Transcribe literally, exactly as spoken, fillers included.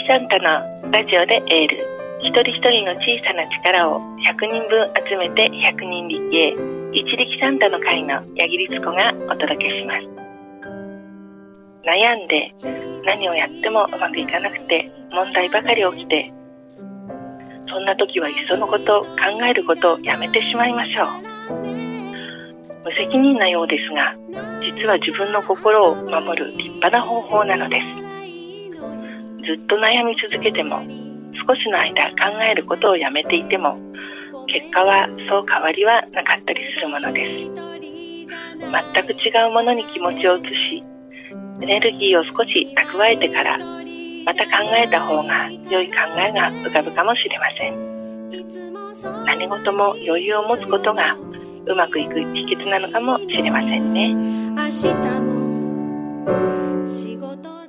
サンタのラジオでエール。一人一人の小さな力をひゃくにんぶん集めてひゃくにん力へ。一力サンタの会の八木律子がお届けします。悩んで何をやってもうまくいかなくて問題ばかり起きて、そんな時はいっそのこと考えることをやめてしまいましょう。無責任なようですが、実は自分の心を守る立派な方法なのです。ずっと悩み続けても、少しの間考えることをやめていても、結果はそう変わりはなかったりするものです。全く違うものに気持ちを移し、エネルギーを少し蓄えてからまた考えた方が良い考えが浮かぶかもしれません。何事も余裕を持つことがうまくいく秘訣なのかもしれませんね。明日も仕事